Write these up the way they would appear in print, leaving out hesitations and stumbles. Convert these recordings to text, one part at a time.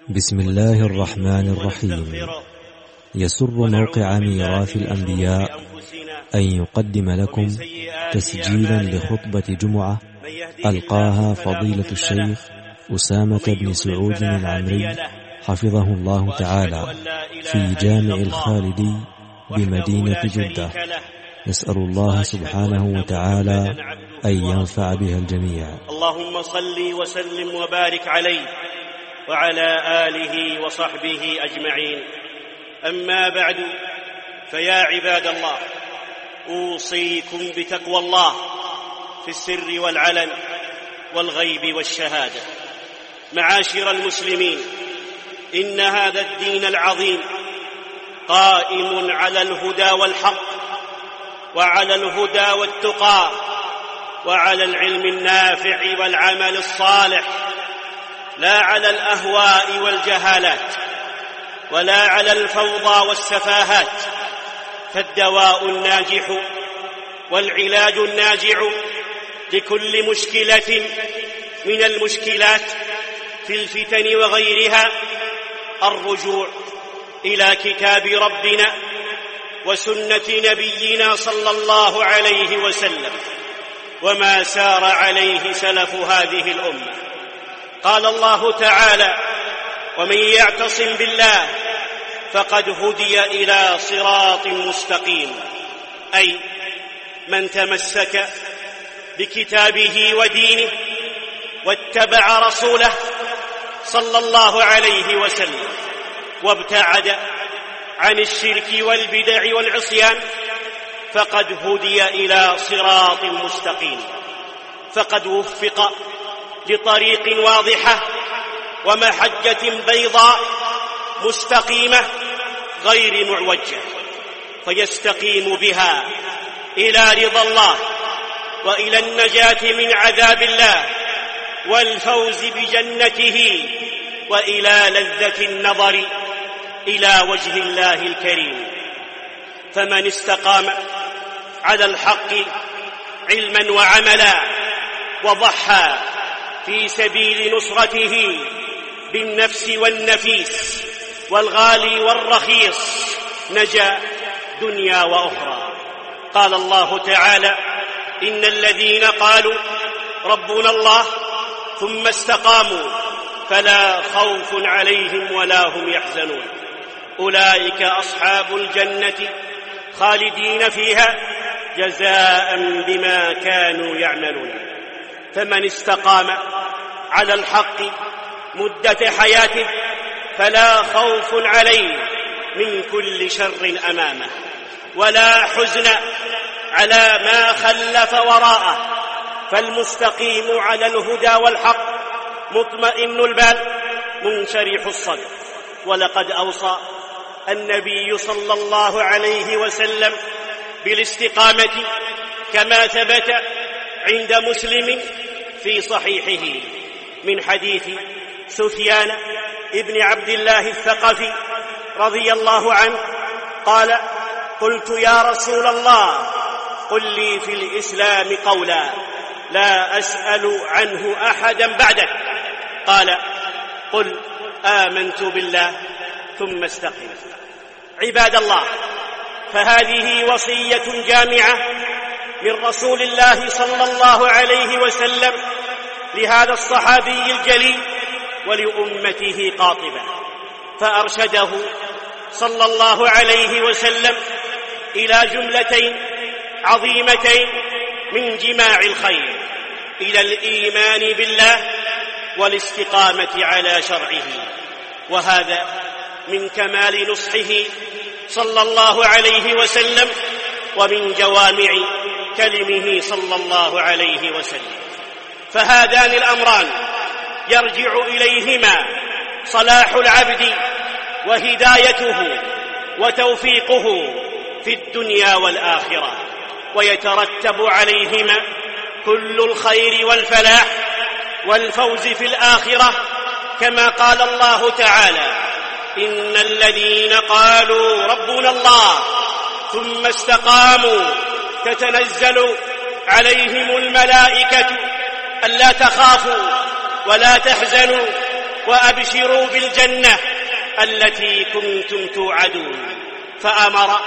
بسم الله الرحمن الرحيم. يسر موقع ميراث الأنبياء أن يقدم لكم تسجيلا لخطبة جمعة ألقاها فضيلة الشيخ أسامة بن سعود العمري حفظه الله تعالى في جامع الخالدي بمدينة جدة. نسأل الله سبحانه وتعالى أن ينفع بها الجميع. اللهم صل وسلم وبارك عليه وعلى آله وصحبه أجمعين. أما بعد، فيا عباد الله، أوصيكم بتقوى الله في السر والعلن والغيب والشهادة. معاشر المسلمين، إن هذا الدين العظيم قائم على الهدى والحق، وعلى الهدى والتقى، وعلى العلم النافع والعمل الصالح، لا على الأهواء والجهالات، ولا على الفوضى والسفاهات. فالدواء الناجح والعلاج الناجع لكل مشكلة من المشكلات في الفتن وغيرها الرجوع إلى كتاب ربنا وسنة نبينا صلى الله عليه وسلم، وما سار عليه سلف هذه الأمة. قال الله تعالى: ومن يعتصم بالله فقد هدي إلى صراط مستقيم، أي من تمسك بكتابه ودينه واتبع رسوله صلى الله عليه وسلم، وابتعد عن الشرك والبدع والعصيان، فقد هدي إلى صراط مستقيم، فقد وفق لطريق واضحة ومحجة بيضاء مستقيمة غير معوجة، فيستقيم بها إلى رضا الله وإلى النجاة من عذاب الله والفوز بجنته، وإلى لذة النظر إلى وجه الله الكريم. فمن استقام على الحق علما وعملا وضحى في سبيل نصرته بالنفس والنفيس والغالي والرخيص نجا دنيا وأخرى. قال الله تعالى: إن الذين قالوا ربنا الله ثم استقاموا فلا خوف عليهم ولا هم يحزنون، أولئك أصحاب الجنة خالدين فيها جزاء بما كانوا يعملون. فمن استقام على الحق مدة حياته فلا خوف عليه من كل شر أمامه، ولا حزن على ما خلف وراءه. فالمستقيم على الهدى والحق مطمئن البال منشرح الصدر. ولقد أوصى النبي صلى الله عليه وسلم بالاستقامة كما ثبت عند مسلم في صحيحه من حديث سفيان ابن عبد الله الثقفي رضي الله عنه قال: قلت يا رسول الله قل لي في الإسلام قولا لا أسأل عنه أحدا بعدك. قال: قل آمنت بالله ثم استقم. عباد الله، فهذه وصية جامعة من رسول الله صلى الله عليه وسلم لهذا الصحابي الجليل ولأمته قاطبة، فأرشده صلى الله عليه وسلم إلى جملتين عظيمتين من جماع الخير: إلى الإيمان بالله والاستقامة على شرعه. وهذا من كمال نصحه صلى الله عليه وسلم ومن جوامع كلمه صلى الله عليه وسلم. فهذان الأمران يرجع إليهما صلاح العبد وهدايته وتوفيقه في الدنيا والآخرة، ويترتب عليهما كل الخير والفلاح والفوز في الآخرة، كما قال الله تعالى: إن الذين قالوا ربنا الله ثم استقاموا تتنزل عليهم الملائكة ألا تخافوا ولا تحزنوا وأبشروا بالجنة التي كنتم توعدون. فأمر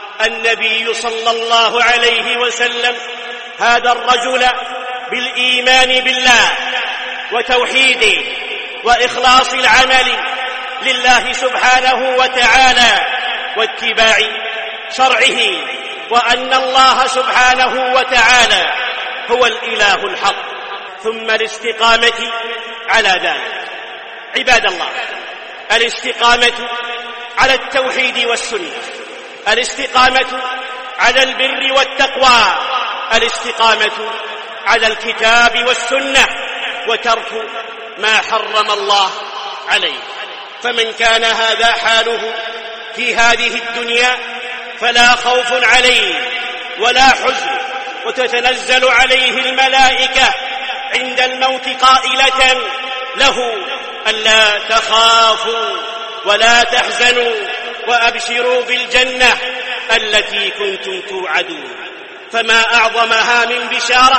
النبي صلى الله عليه وسلم هذا الرجل بالإيمان بالله وتوحيده وإخلاص العمل لله سبحانه وتعالى واتباع شرعه، وأن الله سبحانه وتعالى هو الإله الحق، ثم الاستقامة على ذلك. عباد الله، الاستقامة على التوحيد والسنة، الاستقامة على البر والتقوى، الاستقامة على الكتاب والسنة، وترك ما حرم الله عليه. فمن كان هذا حاله في هذه الدنيا فلا خوف عليه ولا حزن، وتتنزل عليه الملائكة عند الموت قائلة له ألا تخافوا ولا تحزنوا وأبشروا بالجنة التي كنتم توعدون. فما أعظمها من بشارة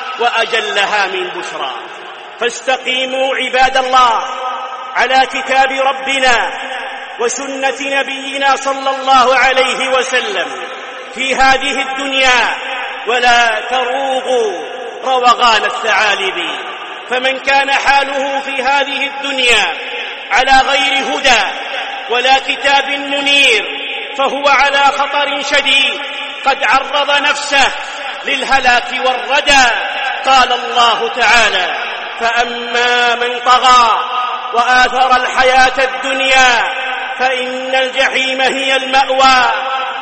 وأجلها من بشرى. فاستقيموا عباد الله على كتاب ربنا وسنة نبينا صلى الله عليه وسلم في هذه الدنيا، ولا تروغوا روغان الثعالب. فمن كان حاله في هذه الدنيا على غير هدى ولا كتاب منير فهو على خطر شديد، قد عرض نفسه للهلاك والردى. قال الله تعالى: فأما من طغى وآثر الحياة الدنيا فإن الجحيم هي المأوى،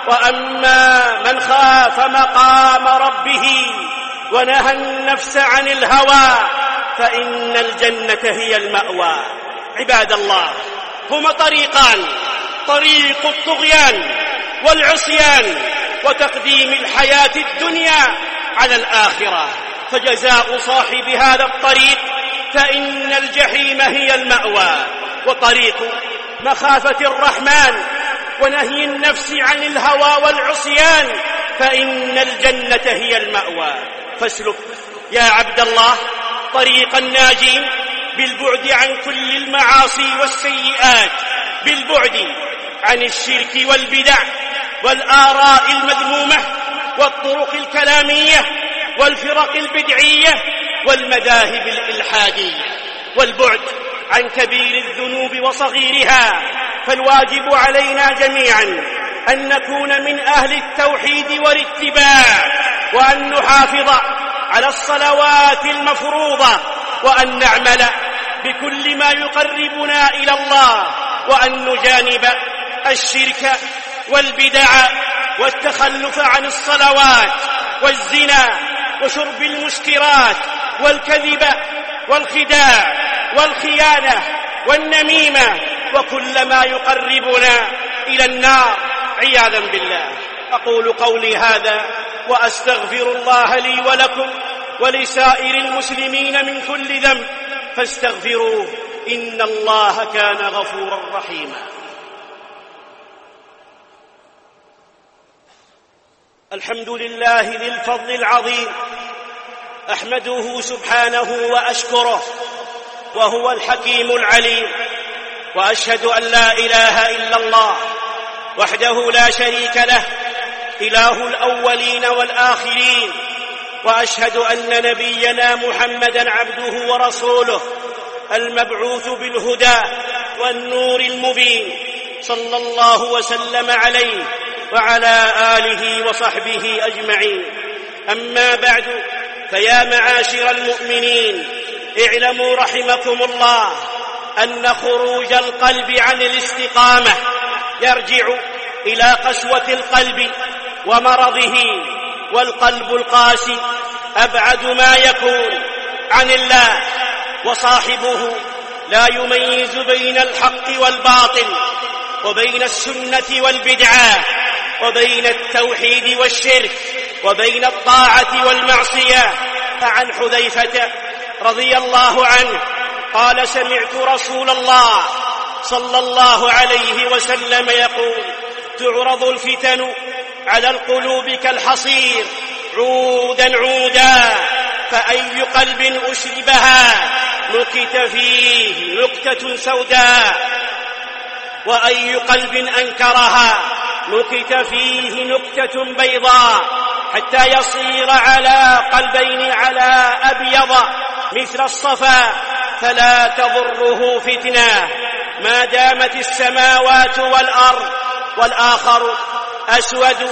وأما من خاف مقام ربه ونهى النفس عن الهوى فإن الجنة هي المأوى. عباد الله، هما طريقان: طريق الطغيان والعصيان وتقديم الحياة الدنيا على الآخرة. فجزاء صاحب هذا الطريق فإن الجحيم هي المأوى، وطريق مخافة الرحمن ونهي النفس عن الهوى والعصيان فإن الجنة هي المأوى. فاسلك يا عبد الله طريق الناجين بالبعد عن كل المعاصي والسيئات، بالبعد عن الشرك والبدع والآراء المذمومة والطرق الكلامية والفرق البدعية والمذاهب الإلحادية، والبعد عن كبير الذنوب وصغيرها. فالواجب علينا جميعا أن نكون من أهل التوحيد والاتباع، وأن نحافظ على الصلوات المفروضة، وأن نعمل بكل ما يقربنا إلى الله، وأن نجانب الشرك والبدع والتخلف عن الصلوات والزنا وشرب المسكرات والكذب والخداع والخيانة والنميمة وكل ما يقربنا إلى النار عياذا بالله. أقول قولي هذا وأستغفر الله لي ولكم ولسائر المسلمين من كل ذنب فاستغفروه إن الله كان غفورا رحيما. الحمد لله ذي الفضل العظيم، أحمده سبحانه وأشكره، وهو الحكيم العليم. وأشهد أن لا إله إلا الله وحده لا شريك له، إله الأولين والآخرين. وأشهد أن نبينا محمدًا عبده ورسوله المبعوث بالهدى والنور المبين، صلى الله وسلم عليه وعلى آله وصحبه أجمعين. أما بعد، فيا معاشر المؤمنين، اعلموا رحمكم الله أن خروج القلب عن الاستقامة يرجع إلى قسوة القلب ومرضه، والقلب القاسي أبعد ما يكون عن الله، وصاحبه لا يميز بين الحق والباطل، وبين السنة والبدعة، وبين التوحيد والشرك، وبين الطاعة والمعصية. فعن حذيفة رضي الله عنه قال: سمعت رسول الله صلى الله عليه وسلم يقول: تعرض الفتن على القلوب كالحصير عودا عودا، فأي قلب أشربها نكت فيه نكتة سوداء، وأي قلب أنكرها نكت فيه نكتة بيضاء، حتى يصير على قلبين على أبيض مثل الصفا، فلا تضره فتنة ما دامت السماوات والأرض، والآخر أسود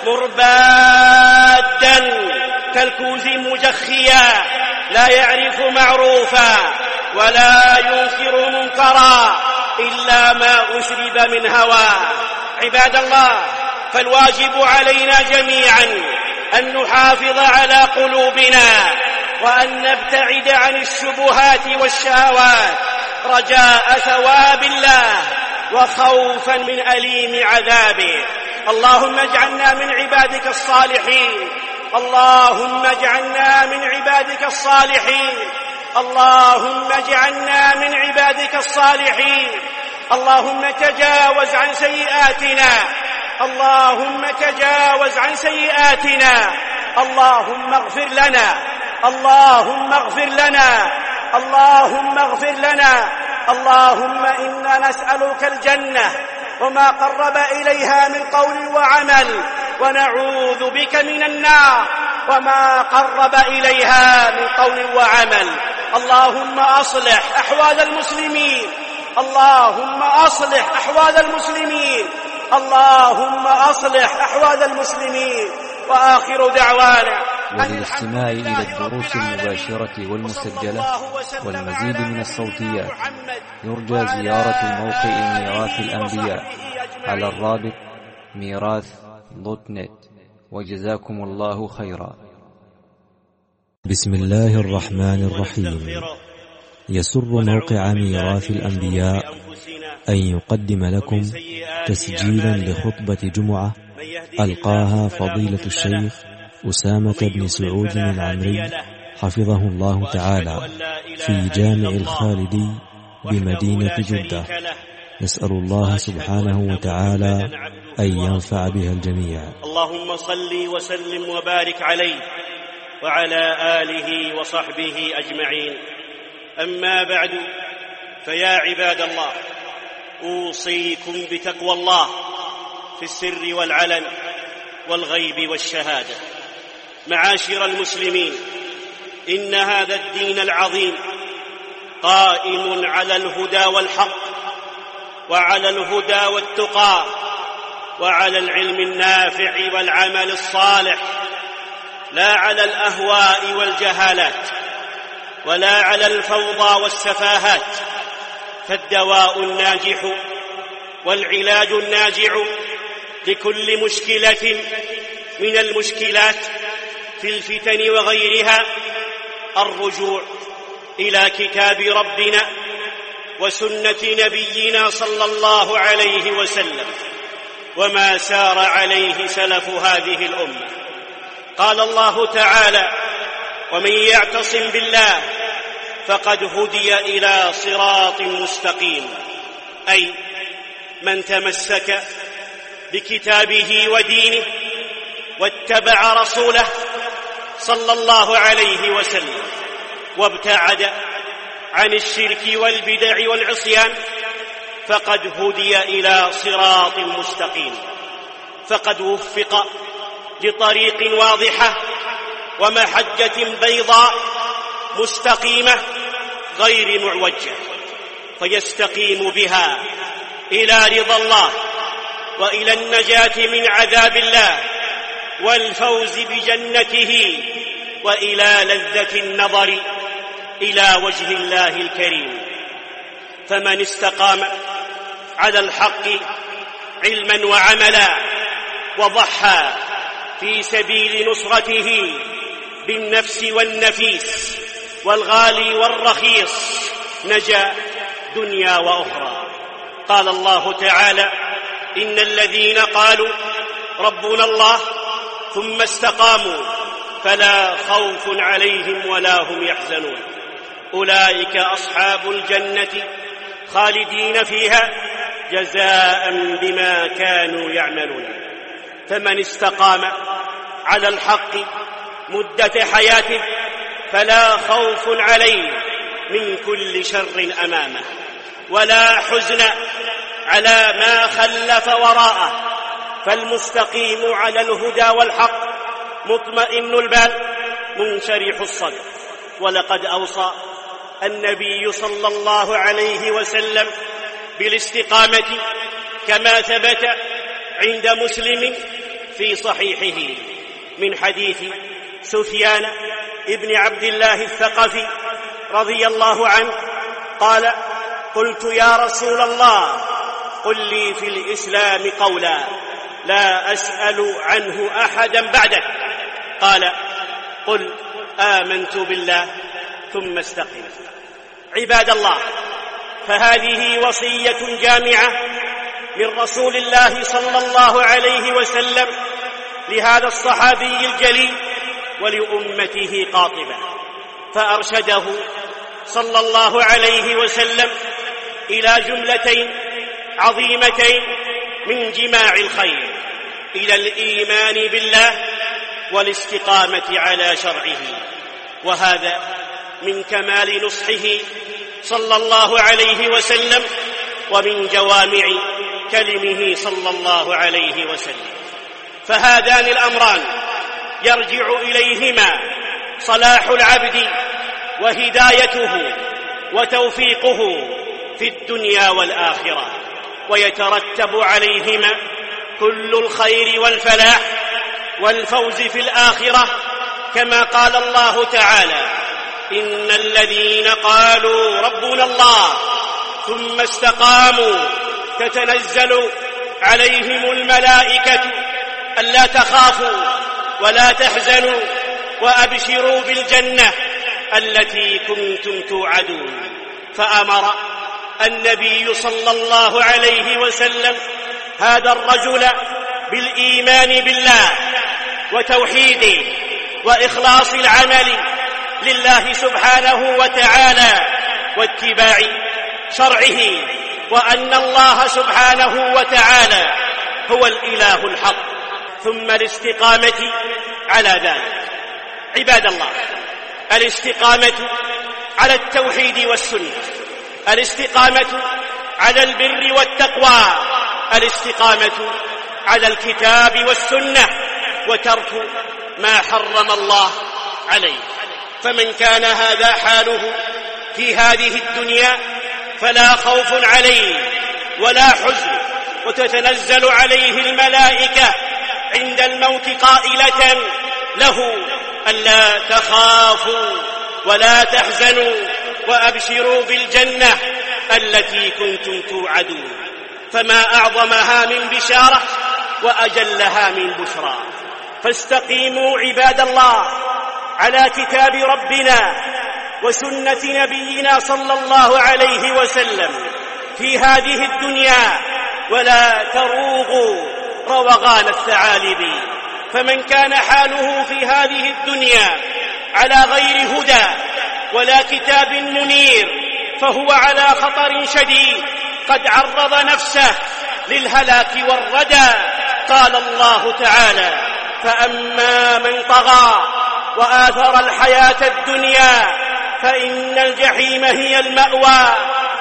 مربادا كالكوز مجخيا، لا يعرف معروفا ولا ينكر منكرا إلا ما أشرب من هواه. عباد الله، فالواجب علينا جميعا أن نحافظ على قلوبنا وأن نبتعد عن الشبهات والشهوات رجاء ثواب الله وخوفا من أليم عذابه. اللهم اجعلنا من عبادك الصالحين، اللهم اجعلنا من عبادك الصالحين، اللهم اجعلنا من عبادك الصالحين. اللهم تجاوز عن سيئاتنا، اللهم تجاوز عن سيئاتنا، اللهم اغفر لنا، اللهم اغفر لنا، اللهم اغفر لنا. اللهم إنا نسألك الجنة وما قرب إليها من قول وعمل، ونعوذ بك من النار وما قرب إليها من قول وعمل. اللهم أصلح أحوال المسلمين، اللهم أصلح أحوال المسلمين، اللهم أصلح أحوال المسلمين. وآخر دعوانا وللاستماع إلى الدروس المباشرة والمسجلة والمزيد من الصوتيات يرجى زيارة موقع ميراث الأنبياء على الرابط ميراث.net. وجزاكم الله خيرا. بسم الله الرحمن الرحيم. يسر موقع ميراث الأنبياء أن يقدم لكم تسجيلا لخطبة جمعة ألقاها فضيلة الشيخ أسامة بن سعود العمري حفظه الله تعالى في جامع الخالدي بمدينة جدة. نسأل الله سبحانه وتعالى أن ينفع بها الجميع. اللهم صل وسلم وبارك عليه وعلى آله وصحبه أجمعين. أما بعد، فيا عباد الله، أوصيكم بتقوى الله في السر والعلن والغيب والشهادة. معاشر المسلمين، إن هذا الدين العظيم قائم على الهدى والحق، وعلى الهدى والتقى، وعلى العلم النافع والعمل الصالح، لا على الأهواء والجهالات، ولا على الفوضى والسفاهات. فالدواء الناجح والعلاج الناجع لكل مشكلة من المشكلات في الفتن وغيرها الرجوع إلى كتاب ربنا وسنة نبينا صلى الله عليه وسلم، وما سار عليه سلف هذه الأمة. قال الله تعالى: ومن يعتصم بالله فقد هدي إلى صراط مستقيم، أي من تمسك بكتابه ودينه واتبع رسوله صلى الله عليه وسلم، وابتعد عن الشرك والبدع والعصيان، فقد هدي إلى صراط مستقيم، فقد وفق لطريق واضحة ومحجة بيضاء مستقيمة غير معوجة، فيستقيم بها إلى رضا الله وإلى النجاة من عذاب الله والفوز بجنته، وإلى لذة النظر إلى وجه الله الكريم. فمن استقام على الحق علما وعملا وضحى في سبيل نصرته بالنفس والنفيس والغالي والرخيص نجا دنيا وأخرى. قال الله تعالى: إن الذين قالوا ربنا الله ثم استقاموا فلا خوف عليهم ولا هم يحزنون، أولئك أصحاب الجنة خالدين فيها جزاء بما كانوا يعملون. فمن استقام على الحق مدة حياته فلا خوف عليه من كل شر أمامه، ولا حزن على ما خلف وراءه، فالمستقيم على الهدى والحق مطمئن البال منشرح الصدر. ولقد أوصى النبي صلى الله عليه وسلم بالاستقامة كما ثبت عند مسلم في صحيحه من حديث سفيان ابن عبد الله الثقفي رضي الله عنه قال: قلت يا رسول الله قل لي في الإسلام قولا لا أسأل عنه أحدا بعدك. قال: قل آمنت بالله ثم استقم. عباد الله، فهذه وصية جامعة من رسول الله صلى الله عليه وسلم لهذا الصحابي الجليل ولأمته قاطبة، فأرشده صلى الله عليه وسلم إلى جملتين عظيمتين من جماع الخير، إلى الإيمان بالله والاستقامة على شرعه. وهذا من كمال نصحه صلى الله عليه وسلم ومن جوامع كلمه صلى الله عليه وسلم. فهذان الأمران يرجع إليهما صلاح العبد وهدايته وتوفيقه في الدنيا والآخرة، ويترتب عليهما كل الخير والفلاح والفوز في الآخرة، كما قال الله تعالى: إن الذين قالوا ربنا الله ثم استقاموا تتنزل عليهم الملائكة ألا تخافوا ولا تحزنوا وأبشروا بالجنة التي كنتم توعدون. فأمر النبي صلى الله عليه وسلم هذا الرجل بالإيمان بالله وتوحيده وإخلاص العمل لله سبحانه وتعالى واتباع شرعه، وأن الله سبحانه وتعالى هو الإله الحق، ثم الاستقامة على ذلك. عباد الله، الاستقامة على التوحيد والسنة، الاستقامة على البر والتقوى، الاستقامة على الكتاب والسنة، وترك ما حرم الله عليه. فمن كان هذا حاله في هذه الدنيا فلا خوف عليه ولا حزن، وتتنزل عليه الملائكة عند الموت قائلة له: ألا تخافوا ولا تحزنوا وأبشروا بالجنة التي كنتم توعدون. فما أعظمها من بشارة وأجلها من بشرى. فاستقيموا عباد الله على كتاب ربنا وسنة نبينا صلى الله عليه وسلم في هذه الدنيا، ولا تروغوا روغان الثعالب. فمن كان حاله في هذه الدنيا على غير هدى ولا كتاب منير فهو على خطر شديد، قد عرض نفسه للهلاك والردى. قال الله تعالى: فأما من طغى وآثر الحياة الدنيا فإن الجحيم هي المأوى،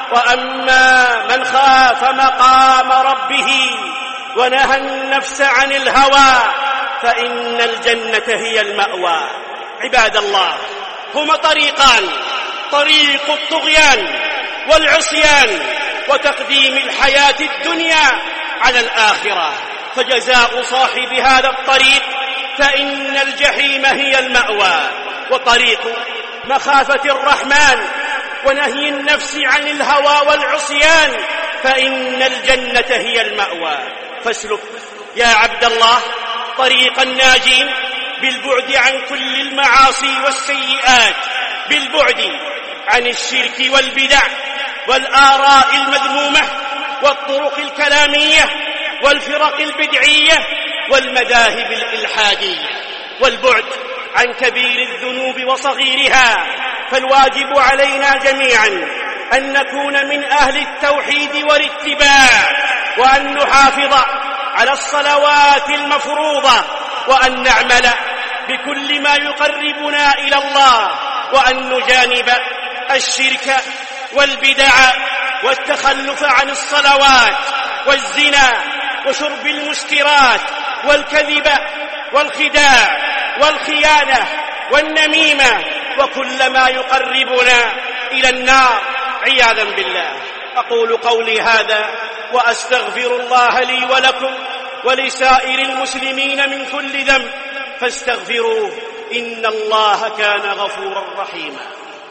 وأما من خاف مقام ربه ونهى النفس عن الهوى فإن الجنة هي المأوى. عباد الله، هما طريقان: طريق الطغيان والعصيان وتقديم الحياة الدنيا على الآخرة. فجزاء صاحب هذا الطريق فإن الجحيم هي المأوى، وطريق مخافة الرحمن ونهي النفس عن الهوى والعصيان فإن الجنة هي المأوى. فاسلك يا عبد الله طريق الناجين بالبعد عن كل المعاصي والسيئات، بالبعد عن الشرك والبدع والآراء المذمومة والطرق الكلامية والفرق البدعية والمذاهب الإلحادية، والبعد عن كبير الذنوب وصغيرها. فالواجب علينا جميعا أن نكون من أهل التوحيد والاتباع، وأن نحافظ على الصلوات المفروضة، وأن نعمل بكل ما يقربنا إلى الله، وأن نجانب الشرك والبدع والتخلف عن الصلوات والزنا وشرب المسكرات والكذب والخداع والخيانة والنميمة وكل ما يقربنا إلى النار عياذا بالله. أقول قولي هذا وأستغفر الله لي ولكم ولسائر المسلمين من كل ذنب فاستغفروه إن الله كان غفورا رحيما.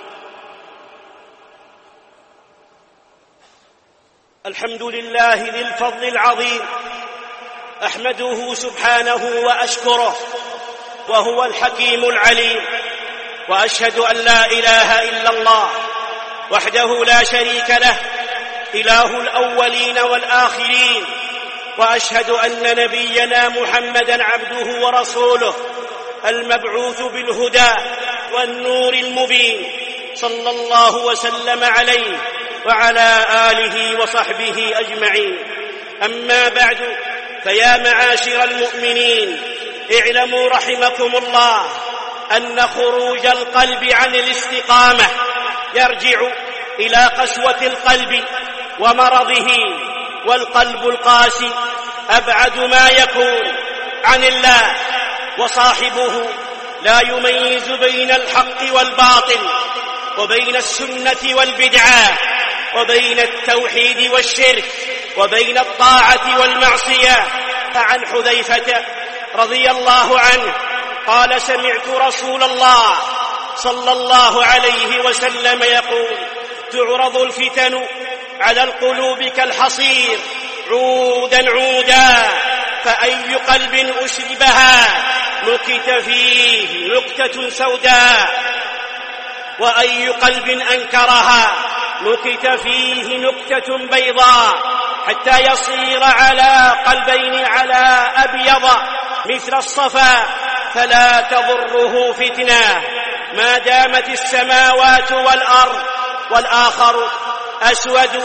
الحمد لله ذي الفضل العظيم، أحمده سبحانه وأشكره وهو الحكيم العليم، وأشهد أن لا إله إلا الله وحده لا شريك له إله الأولين والآخرين، وأشهد أن نبينا محمدًا عبده ورسوله المبعوث بالهدى والنور المبين، صلى الله وسلم عليه وعلى آله وصحبه أجمعين. أما بعد، فيا معاشر المؤمنين، اعلموا رحمكم الله أن خروج القلب عن الاستقامة يرجع إلى قسوة القلب ومرضه، والقلب القاسي أبعد ما يكون عن الله، وصاحبه لا يميز بين الحق والباطل، وبين السنة والبدعة، وبين التوحيد والشرك، وبين الطاعة والمعصية. فعن حذيفة رضي الله عنه قال: سمعت رسول الله صلى الله عليه وسلم يقول: تعرض الفتن على القلوب كالحصير عودا عودا، فأي قلب أشربها نكت فيه نكتة سوداء، وأي قلب أنكرها نكت فيه نكتة بيضاء، حتى يصير على قلبين على أبيض مثل الصفا، فلا تضره فتنة ما دامت السماوات والأرض، والآخر أسود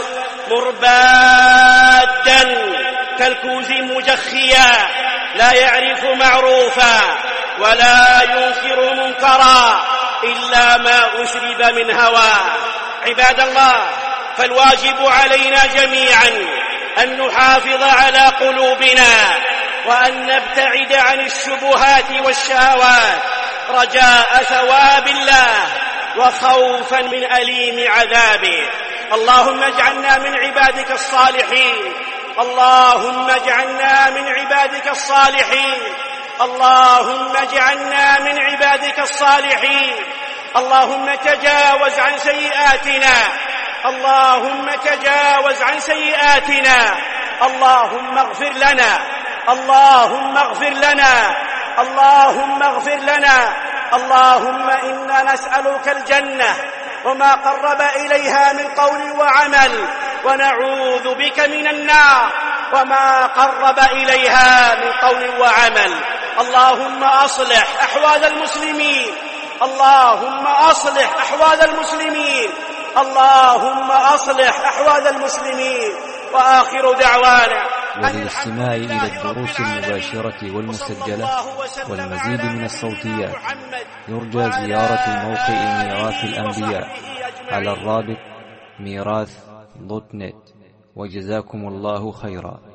مربادا كالكوز مجخيا، لا يعرف معروفا ولا ينكر منكرا إلا ما أشرب من هوى. عباد الله، فالواجب علينا جميعا أن نحافظ على قلوبنا، وأن نبتعد عن الشبهات والشهوات رجاء ثواب الله وخوفا من أليم عذابه. اللهم اجعلنا من عبادك الصالحين، اللهم اجعلنا من عبادك الصالحين، اللهم اجعلنا من عبادك الصالحين. اللهم تجاوز عن سيئاتنا، اللهم تجاوز عن سيئاتنا، اللهم اغفر لنا، اللهم اغفر لنا، اللهم اغفر لنا. اللهم إنا نسألك الجنة وما قرب إليها من قول وعمل، ونعوذ بك من النار وما قرب إليها من قول وعمل. اللهم أصلح أحوال المسلمين، اللهم أصلح أحوال المسلمين، اللهم أصلح أحوال المسلمين. وآخر دعوانا. وللاستماع إلى الدروس المباشرة والمسجلة والمزيد من الصوتيات يرجى زيارة موقع ميراث الأنبياء على الرابط ميراث.net. وجزاكم الله خيرا.